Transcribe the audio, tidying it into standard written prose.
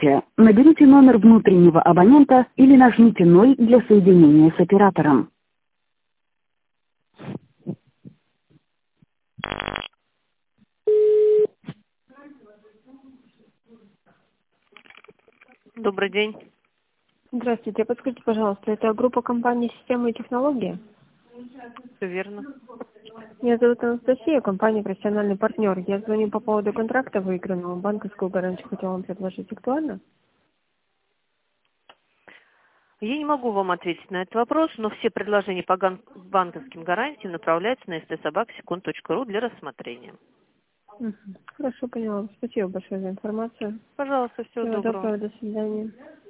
Наберите номер внутреннего абонента или нажмите 0 для соединения с оператором. Добрый день. Здравствуйте, подскажите, пожалуйста, это группа компании «Системы и технологии»? Все верно. Меня зовут Анастасия, компания «Профессиональный партнер». Я звоню по поводу контракта выигранного. Банковскую гарантию хотела вам предложить. Актуально? Я не могу вам ответить на этот вопрос, но все предложения по банковским гарантиям направляются на stsobaksekund.ru для рассмотрения. Хорошо, поняла. Спасибо большое за информацию. Пожалуйста, всего Всего доброго. доброго, до свидания.